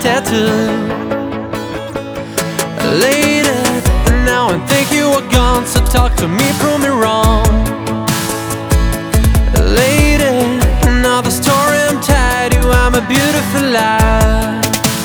tattoo. Lady, now I think you are gone, so talk to me, prove me wrong. Lady, now the story I'm tired, you I'm a beautiful lie.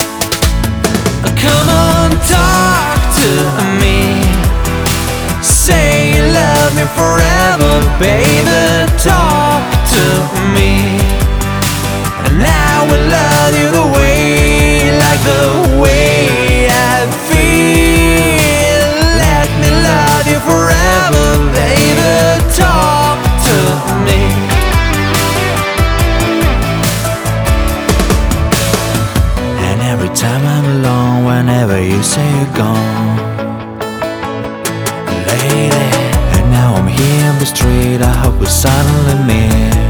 Come on, talk to me. Say you love me forever, baby. Talk to me, and I will love you the way, like the way I feel. Let me love you forever, baby. Talk to me. And every time I'm alone, whenever you say you're gone, lady, and now I'm here in the street, I hope we suddenly meet.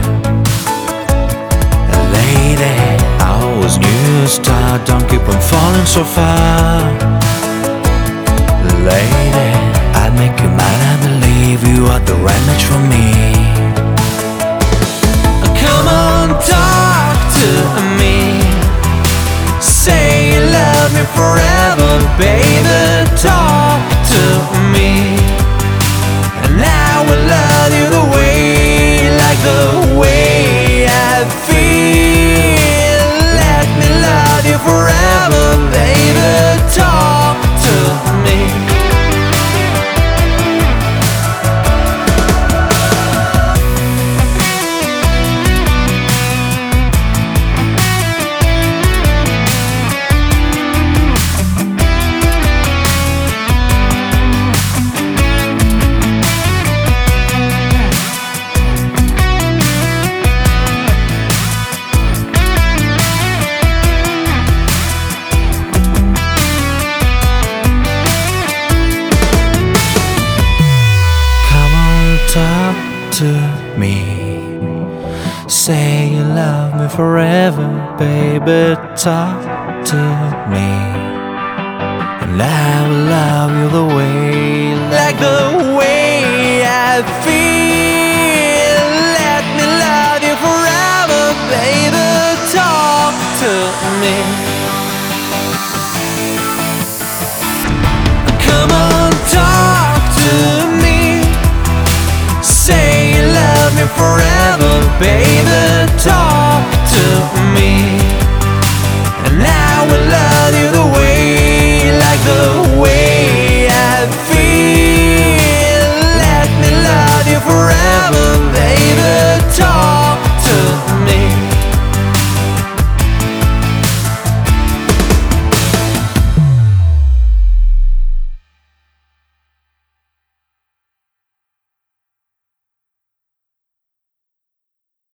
Lady, I always knew you'd start, don't keep on falling so far. Lady, I'd make you mine, I believe you are the right match for me. Come on, talk to me. Say you love me forever, baby. Talk to me, and I will love you the way, like the way I feel. Let me love you forever, baby. Talk to me. Talk to me. Say you love me forever, baby. Talk to me, and I will love you the way, like the way I feel. Let me love you forever, baby. Talk to me. Come on, talk to me. Say you love me forever, baby. Talk to me.